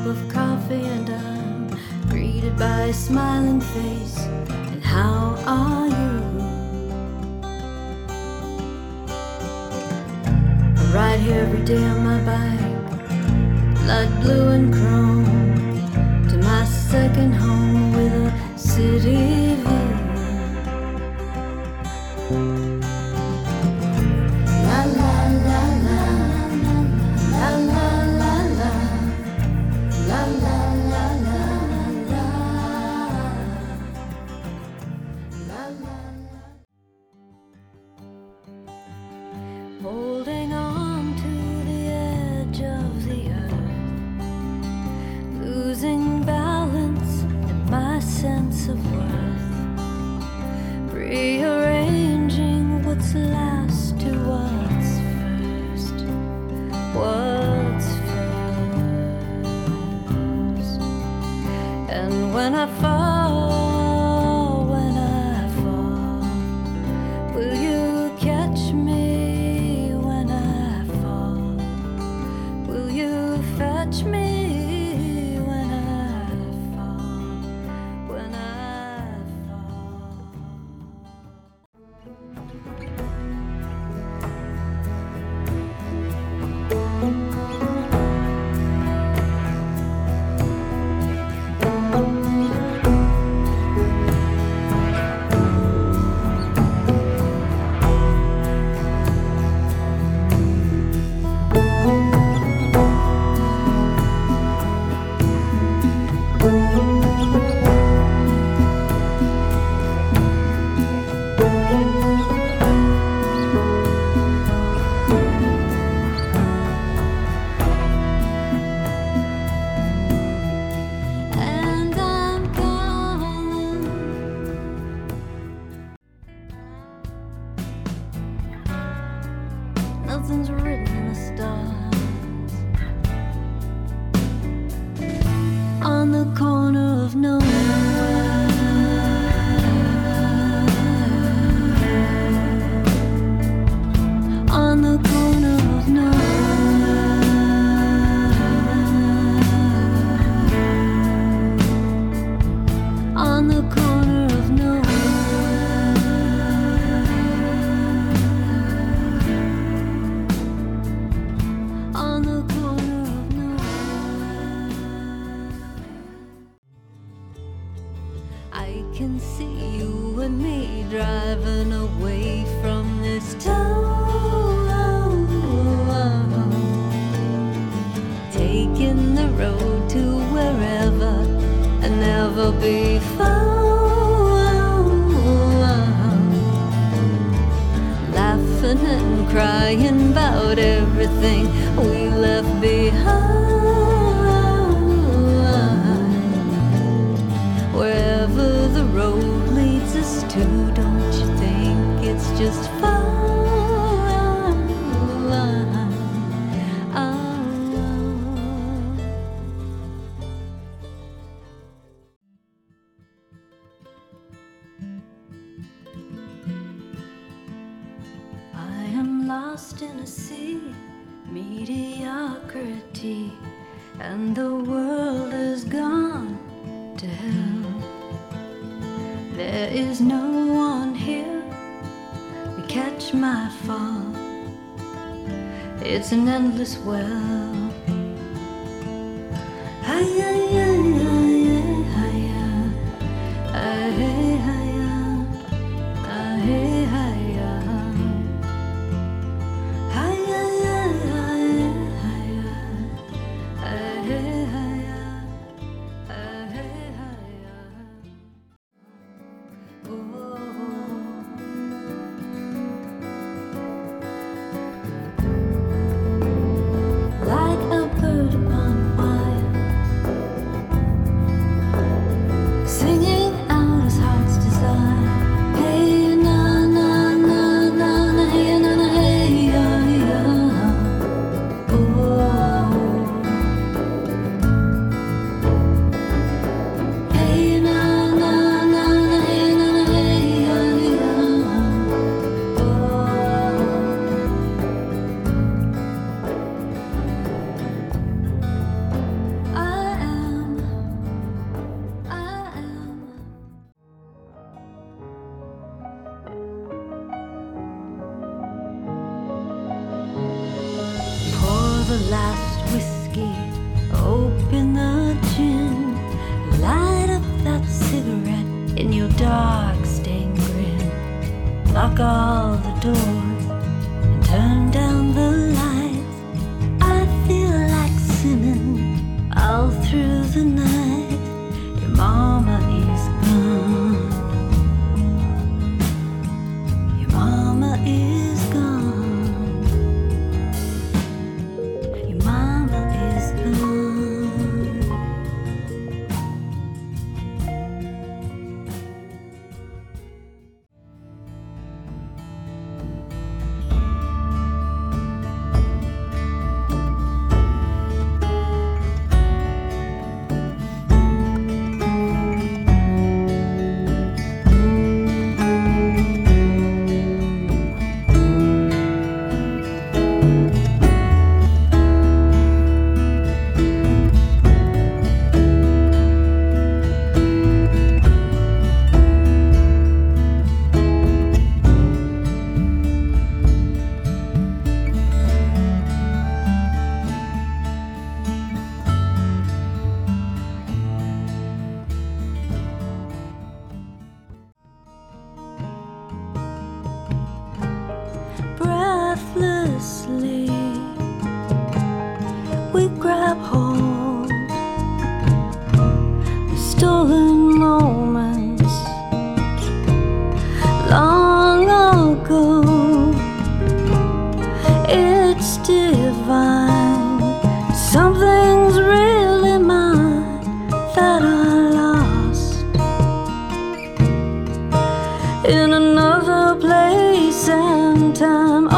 of coffee and I'm greeted by a smiling face. And how are you? I ride here every day on my bike, light blue and chrome, to my second home with a city view. La la la la, la la la la, la la la la, la la la. Holding on to the edge of the earth, losing balance and my sense of worth, rearranging what's last to what's first. What's first? And when I fall, will you catch me when I fall? Will you fetch me when I fall? When I fall. And I'm calling. Nothing's written in the stars. On the corner of nowhere, on the corner of nowhere, on the corner of nowhere, on the corner of nowhere. I can see you and me driving away from this town, taking the road to wherever and never be found, laughing and crying about everything we left behind. Wherever the road leads us to, don't you think it's just fine? I am lost in a sea, mediocrity, and the world has gone to hell. There is no one here to catch my fall. It's an endless well. Like a bird upon wire, singing out his heart's desire. Hey, na na lock all the doors and turn down the lights. I feel like sinning all through the night. Your mama is gone. Your mama is gone. Your mama is gone. Breathlessly, we grab hold of stolen moments long ago. It's divine. Something's really mine that I lost in another place and time.